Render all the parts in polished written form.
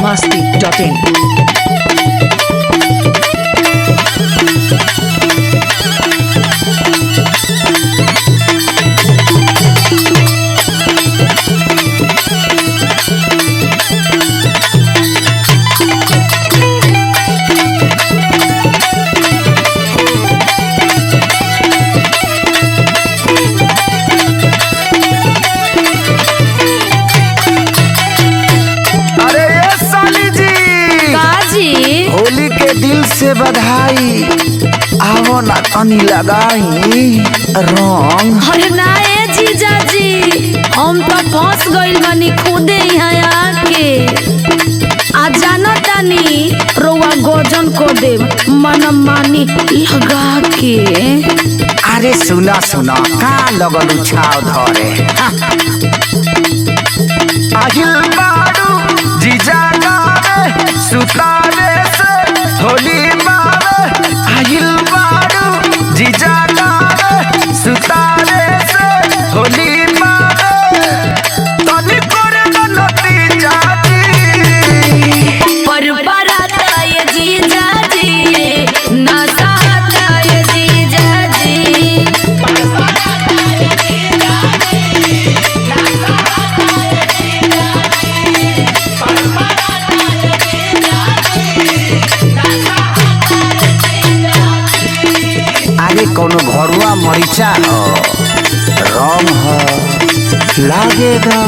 biharmasti.in से बधाई आवो ना तनी लगाई रंग। अरे ना ए जीजा जी हम तो फंस गइल बानी खुदे यहाँ आके आ जाना तानी रोवा गोजन को दे मन मानी लगा के। अरे सुना सुना का लगल छाव धरे आहिल बाडू जीजा गावे सुतावे से होली मारे आहिल बाडू जीजा गावे सुतावे से होली मारे तनी करे नती जाती पर बराता ये जीजा जी ना साता ये जीजा जी पर बराता ये जीजा जी ना साता ये जीजा जी पर बराता ये जीजा जी ना साता ये जीजा जी। आगे कोनो घरुआ मरीचा हो रंग हो लागेगा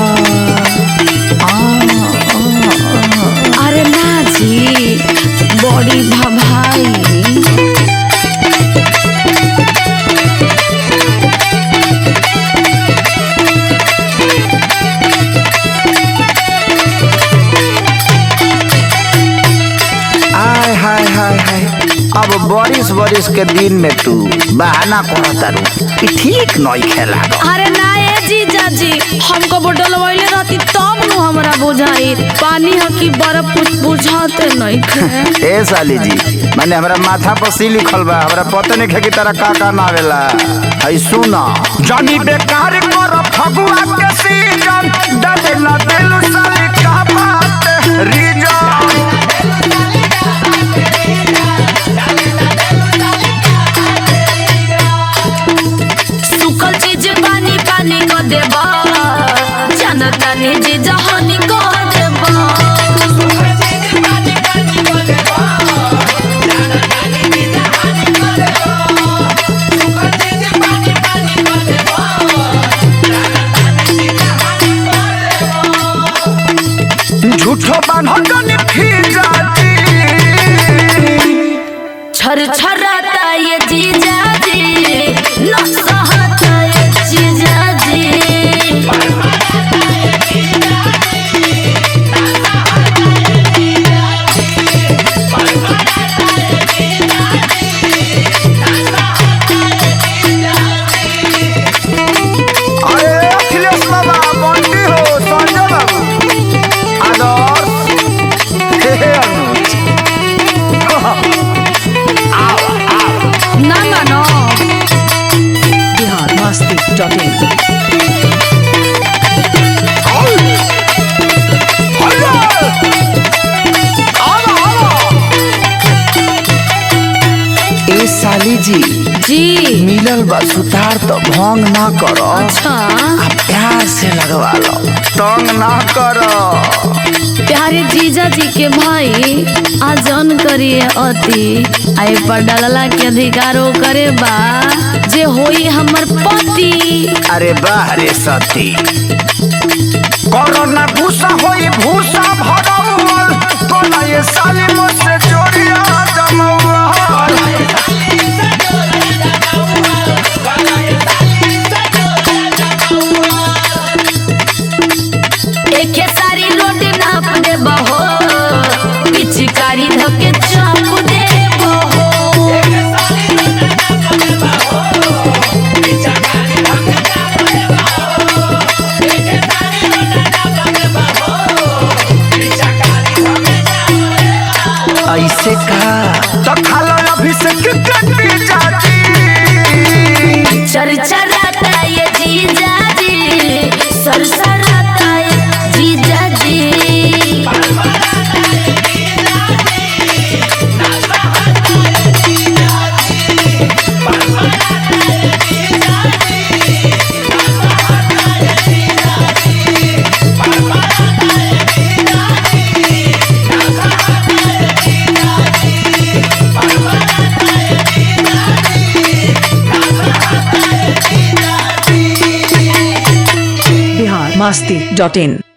अरे ना जी बड़ी भाई हाय हाय हाय हाय अब बारिश के दिन में तू बहाना करता रू कि ठीक नहीं खेला। अरे ना ए जीजा जी हमको बोतल वाले रहती तब नु हमरा बुझाई पानी ह की बर्फ कुछ बुझाते नहीं खे। ए साली जी माने हमरा माथा पर सी लिखल बा हमरा पता नहीं है कि तारा का ना आवेला। है सुना जानी बेकार कर फगुआ के सीजन डाले ना दिल साली का बात रीजन सुखल चीज पानी पानी को देबा जनता ने जी जहानी को देबा सुखल चीज पानी पानी को देबा जनता ने जी जहानी को देबा सुखल चीज पानी पानी को देबा जनता ने जी जहानी को देबा झूठो बांधन फिर जाती छर छराता ये जीजा जी न सहता ये जीजा जी पर मराता ये जीजा जी न सहता ये जीजा जी पर मराता ये जीजा जी न सहता ये जीजा जी। अरे अखिलेश बाबा बंटी हो संजय बाबू आदर्श हे अनुज ना मानो biharmasti.in ए साली जी जी मिलल बा सुतार तो भंग ना करो अच्छा प्यार से लगवा लो तंग ना करो। प्यारे जीजा जी के भाई आजन करिए अति आई पर डालला के अधिकारो करे बा जे होई हमर पति। अरे बाहरे सती कोरोना भूसा होई भूसा भरौल तोला ये साली मुझसे जोड़िया जमौल एके सारी रोटी नाप दे बहो पिचकारी धके चाप दे बहो एके सारी रोटी नाप दे बहो पिचकारी धके चाप दे बहो एके सारी रोटी नाप दे बहो पिचकारी धके चाप दे बहो। ऐसे का तो खालो अभिषेक कटी जाती चरचराता ये जीजा जी सरसराता ये जीजा masti.in